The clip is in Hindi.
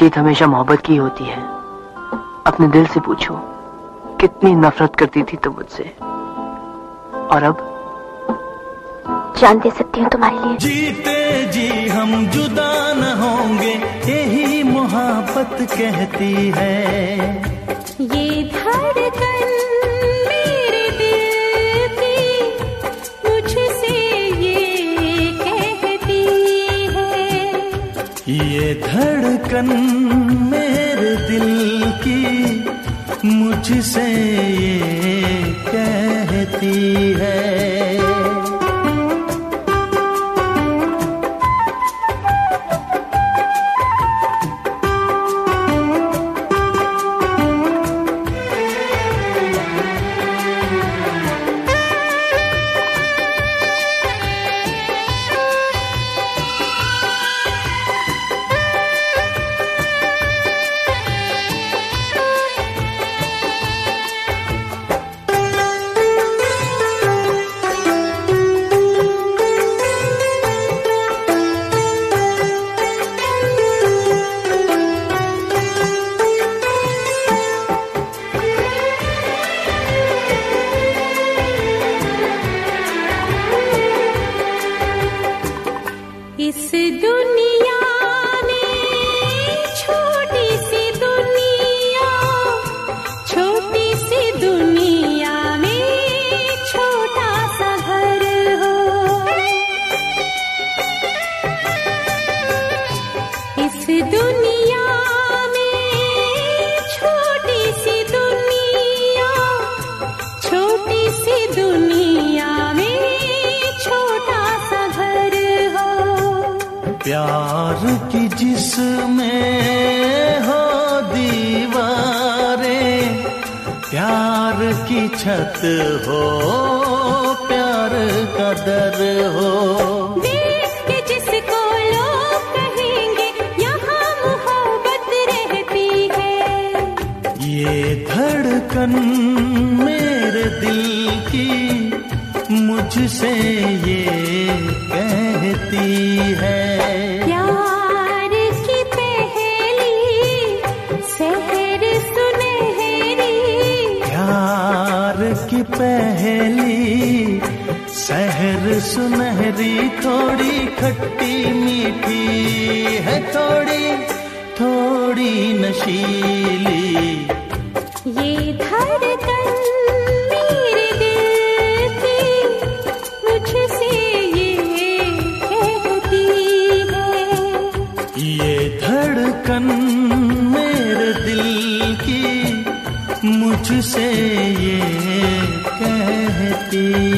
जीत हमेशा मोहब्बत की होती है। अपने दिल से पूछो कितनी नफरत करती थी तुम मुझसे, और अब जान दे सकती हूँ तुम्हारे लिए। जीते जी हम जुदा न होंगे, यही मोहब्बत कहती है। ये धड़कन मेरे दिल की मुझसे ये कहती है। ये धड़कन मेरे दिल की मुझसे ये कहती है। इस दुनिया में छोटी सी दुनिया, छोटी सी दुनिया में छोटा सा घर हो। इस दुनिया में छोटी सी दुनिया, छोटी सी दुनिया में छोटा सा घर हो। प्यार की जिसमें हो दीवारें, प्यार की छत हो, प्यार का दर हो। देख के जिसको लोग कहेंगे यहाँ मोहब्बत रहती है। ये धड़कन मेरे दिल की मुझसे ये कहती है। प्यार की पहली सहर सुनहरी, प्यार की पहली सहर सुनहरी, थोड़ी खट्टी मीठी है, थोड़ी थोड़ी नशीली। ये धड़कन मेरे दिल की मुझसे ये कहती है। ये धड़कन मेरे दिल की मुझसे ये कहती